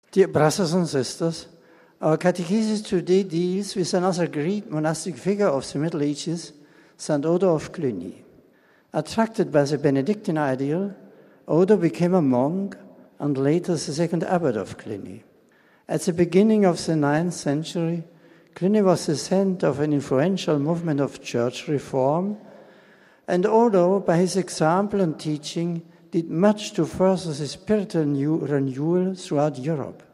Dear brothers and sisters, our catechesis today deals with another great monastic figure of the Middle Ages, St. Odo of Cluny. Attracted by the Benedictine ideal, Odo became a monk and later the second abbot of Cluny. At the beginning of the 9th century, Cluny was the center of an influential movement of church reform, and Odo, by his example and teaching, did much to further the spiritual renewal throughout Europe.